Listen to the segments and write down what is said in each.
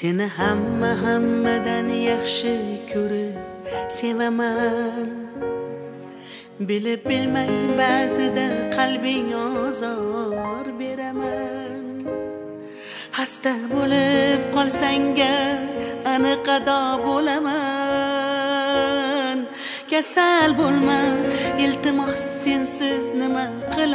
Seni hammadan yaxshi ko'rib sevaman. Bilib bilmay ba'zida qalbing ozor beraman. Hasta bo'lib qolsanga aniq ado bo'laman. Kasal bo'lma, iltimos sensiz nima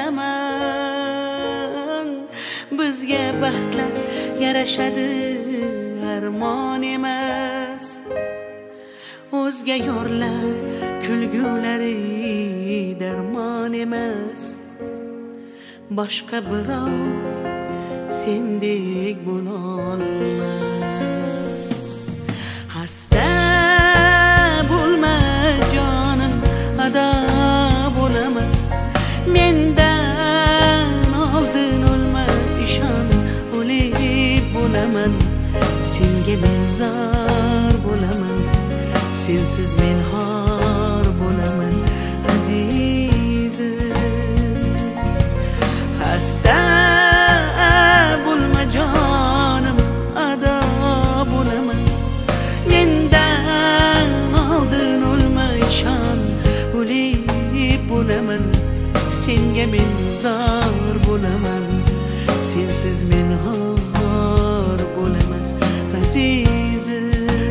qilaman. Bizga baxtlar yarashadi, armon emas. O'zga yorlar kulgulari darmon emas. Boshqa birov sendek bo'lolmas. Hasta bo'lma jonim, ado bo'laman. Mendan oldin o'lma, ishon, o'lib bo'laman. Senga men zor bo'laman, sensiz men xor bo'laman azizim. Hasta bo'lma jonim, ado bo'laman. Mendan oldin o'lma, ishon, o'lib bo'laman. Senga men zor bo'laman, sensiz men xor bo'laman azizim.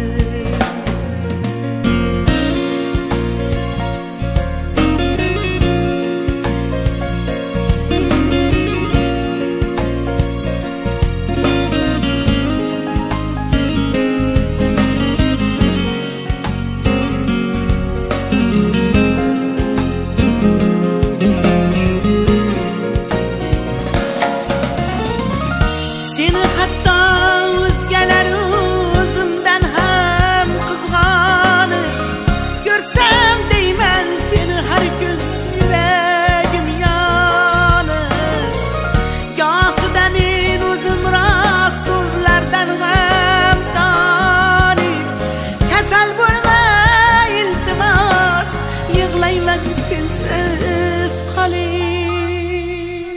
Seni hatto o'zgalar o'zimdan ham qizg'onib ko'rsam deyman, seni har kun yuragim yonib. Gohida men o'zim rost so'zlardan ham tonib. Kasal bo'lma iltimos, yig'layman sensiz qolib.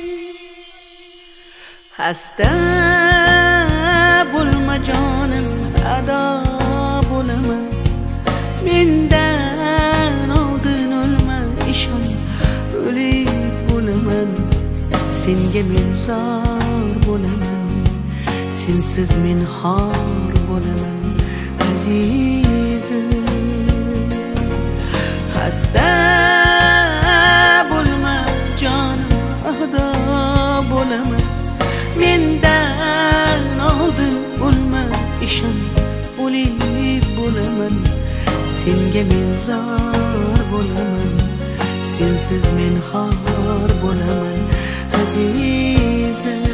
Hasta bo'lma jonim, ado bo'laman. Mendan oldin o'lma, ishon, o'lib bo'laman. Senga men zor bo'laman, sensiz men xor bo'laman azizim. Hasta bo'lma jonim, ado bo'laman. Mendan oldin o'lma, ishon, o'lib bo'laman. Senga men zor bo'laman, sensiz men xor bo'laman azizim.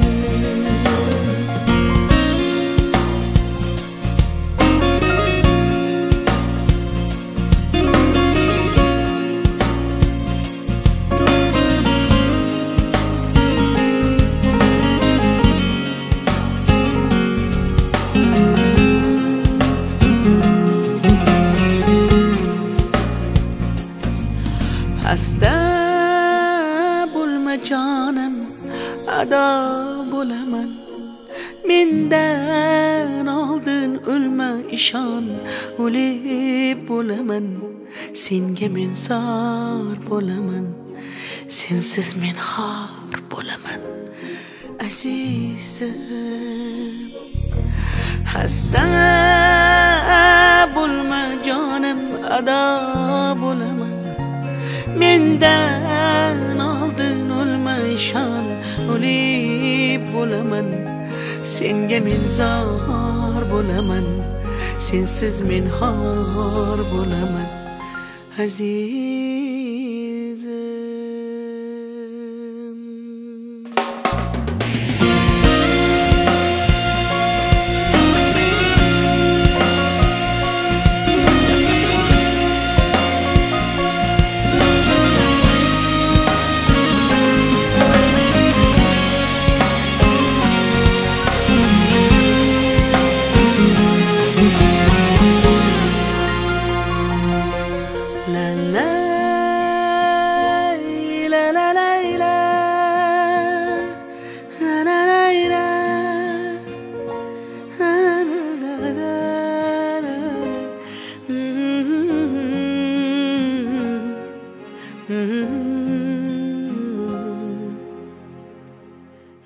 Hasta bo'lma jonim, ado bo'laman. Mendan oldin o'lma, ishon, o'lib bo'laman. Senga men zor bo'laman, sensiz men xor bo'laman azizim. Hasta bo'lma jonim, ado bo'laman. Mendan oldin o'lma, ishon, o'lib bo'laman. Senga men zor bo'laman, sensiz men xor bo'laman azizim. La la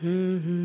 Hmm.